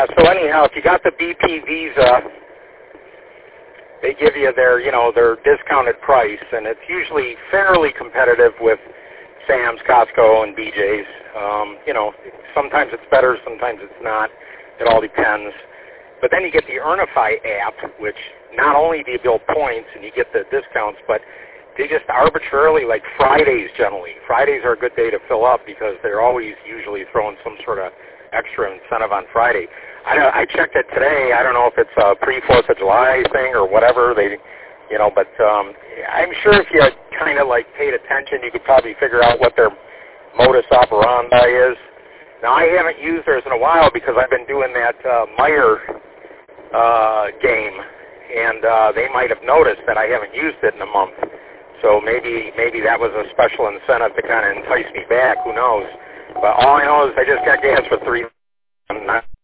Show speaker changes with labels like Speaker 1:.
Speaker 1: so anyhow, if you got the BP Visa, they give you their, their discounted price, and it's usually fairly competitive with Sam's, Costco, and BJ's. Sometimes it's better, sometimes it's not. It all depends. But then you get the Earnify app, which not only do you build points and you get the discounts, but they just arbitrarily, like Fridays generally. Fridays are a good day to fill up because they're always usually throwing some sort of extra incentive on Friday. I checked it today. I don't know if it's a pre-4th of July thing or whatever. But I'm sure if you kind of like paid attention, you could probably figure out what their modus operandi is. Now, I haven't used theirs in a while because I've been doing that Meyer game, and they might have noticed that I haven't used it in a month. So maybe that was a special incentive to kind of entice me back. Who knows? But all I know is I just got gas for $3. I'm not